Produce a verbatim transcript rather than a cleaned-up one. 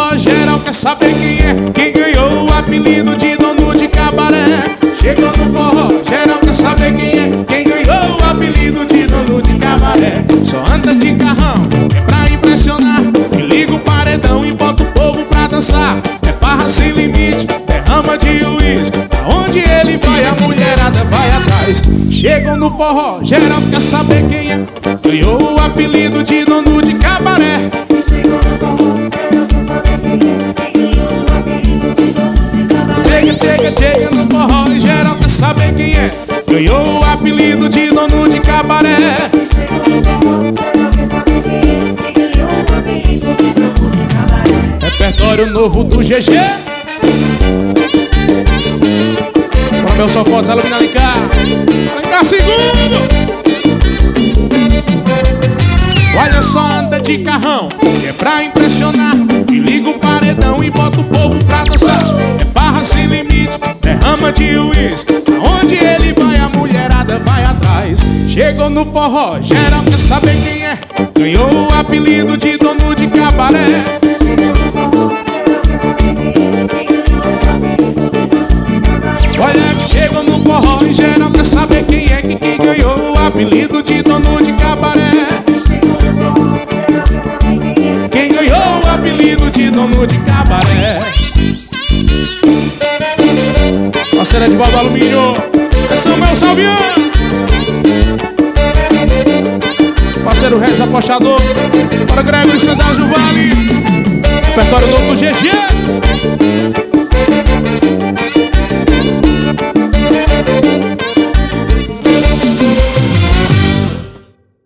forró, geral quer saber quem é, quem ganhou o apelido de dono de cabaré. Chegou no forró, geral quer saber quem é, quem ganhou o apelido de dono de cabaré. Só anda de carrão, é pra impressionar, e liga o paredão e bota o povo pra dançar. É barra sem limite, derrama de uísque, aonde ele vai a mulherada vai atrás. Chegam no forró, geral quer saber quem é, ganhou o apelido de dono de cabaré. Chegou no forró, geral quer saber quem é, quem ganhou o apelido de dono de cabaré. Chega, chega, chega no forró e geral quer saber quem é, ganhou o apelido de dono de cabaré. Chegou no forró, geral quer saber quem é, quem ganhou o apelido de dono de cabaré. Repertório novo do G G. Para meu socorro, Zé Lumina Alencar, Alencar segundo. Olha só, anda de carrão, que é pra impressionar, e liga o paredão e bota o povo pra dançar. É barra sem limite, derrama de uísque, aonde ele vai a mulherada vai atrás. Chegou no forró, geral quer saber quem é, ganhou o apelido de dono de cabaré. Olha, chegou no forró e geral quer saber quem é que quem ganhou o apelido de dono de cabaré. Quem ganhou o apelido de dono de cabaré. Parceira de Valdo Alumínio, é São Mel Salviano. Parceiro Reis Apostador, para Gregory Sandal do Vale. Repertório novo do G G.